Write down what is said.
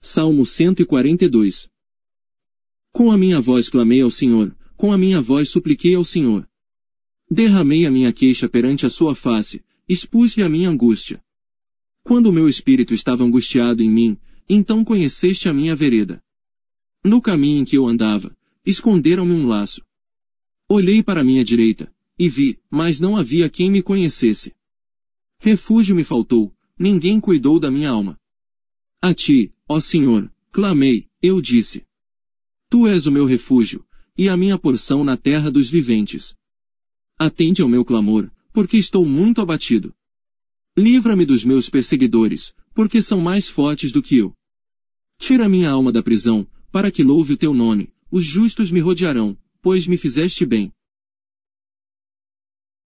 Salmo 142. Com a minha voz clamei ao Senhor, com a minha voz supliquei ao Senhor. Derramei a minha queixa perante a sua face, expus-lhe a minha angústia. Quando o meu espírito estava angustiado em mim, então conheceste a minha vereda. No caminho em que eu andava, esconderam-me um laço. Olhei para a minha direita, e vi, mas não havia quem me conhecesse. Refúgio me faltou, ninguém cuidou da minha alma. A ti, ó Senhor, clamei, eu disse. Tu és o meu refúgio, e a minha porção na terra dos viventes. Atende ao meu clamor, porque estou muito abatido. Livra-me dos meus perseguidores, porque são mais fortes do que eu. Tira minha alma da prisão, para que louve o teu nome, os justos me rodearão, pois me fizeste bem.